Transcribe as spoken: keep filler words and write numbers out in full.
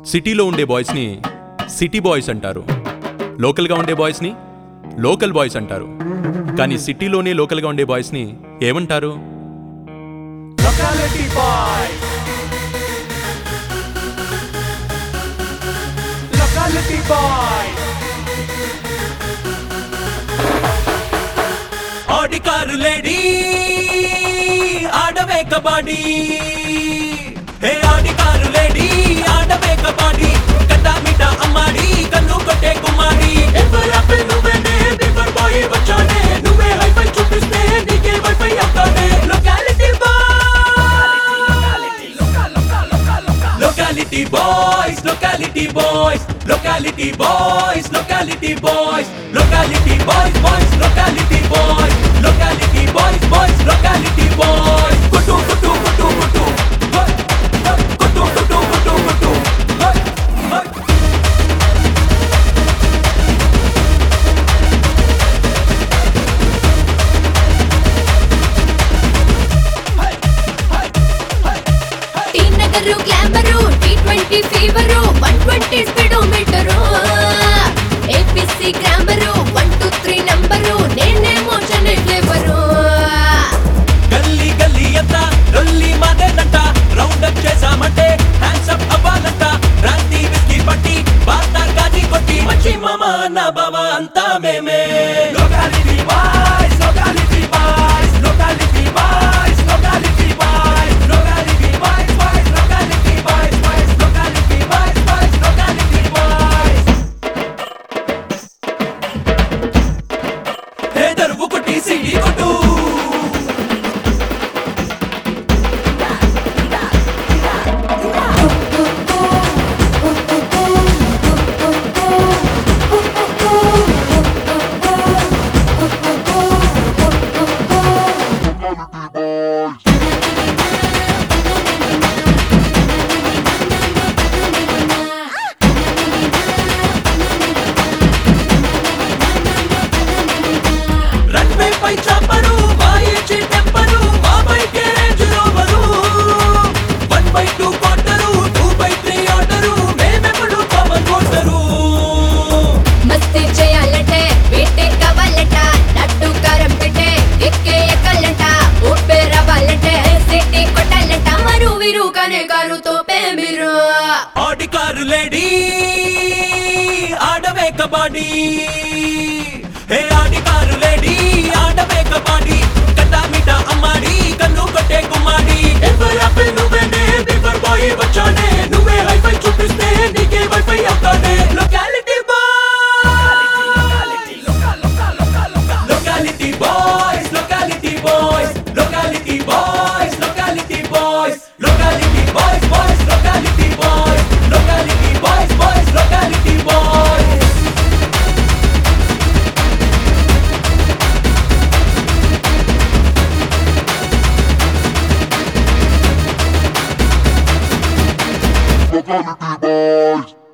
సిటీలో ఉండే బాయ్స్ని city boys అంటారు, లోకల్గా ఉండే బాయ్స్ని లోకల్ బాయ్స్ అంటారు. కానీ సిటీలోనే లోకల్గా ఉండే బాయ్స్ని ఏమంటారు? Locality boy. Locality boy. Audi car lady ఆడవే kabaddi, hey Audi car lady ఆడవే కబడ్డీ, కట్టా మీటా అమ్మాడి కన్ను కొట్టే కుమ్మాడి. ఎవర్ యాపిల్ నువ్వేనే బిఫర్ బాయ్ వచ్చానే, నువ్వే హైఫై చూపిస్తే నీకే వైఫై అవుతానే. Locality Locality boys, locality boys, locality boys, locality boys, locality boys, boys, locality boys, locality boys, boys, locality boys. Kutu kutu kutu kutu, hey, hey, kutu kutu kutu kutu, hey, hey. T Nagar glamour, T twenty fever, one twenty speedometer, APC grammar, one two three number, నేనేమో Chennai flavour. గల్లీ గల్లీ అంతా లొల్లి మాదేనంట, round up చేసామంటే hands up అవ్వాలంట. రాంతి whisky పట్టి బాతా గాజీ కొట్టి మచ్చి మామ అన్న బావ అంతా మేమే. Locality boys, locality boys, locality boys, locality boys, locality boys, boys, locality boys, boys, locality boys, boys, locality boys. హే దరువు కొట్టి సీడీ కొట్టు, రన్వే పై చాపరు మాయేచి టెంపరు, మా bike Range Rover, one by two quarter, two by three order, మేమెప్పుడు common కోటరు. మస్తీ చేయాలంటే వీటే కావాలంట, నట్టు కారం పెట్టే ఎక్కే ఎక్కాలంట, ఊపే రావాలంటే సిటీ కొట్టాలంట, మరు విరు కనే కారుతో పేమిరు. ఆడి కారు లేడీ ఆడవే kabaddi, hey Audi car lady ఆడవే కబడ్డీ, కట్టా మీటా అమ్మాడి కన్ను కొట్టే కుమ్మాడి. ఎవర్ యాపిల్ నువ్వేనే బిఫర్ బాయ్ వచ్చానే, నువ్వే హైఫై చూపిస్తే నీకే వైఫై అవుతానే. Locality Locality boys, locality boys, locality boys, locality boys, locality boys, boys, locality boys, locality boys, boys, locality boys. Locality boys.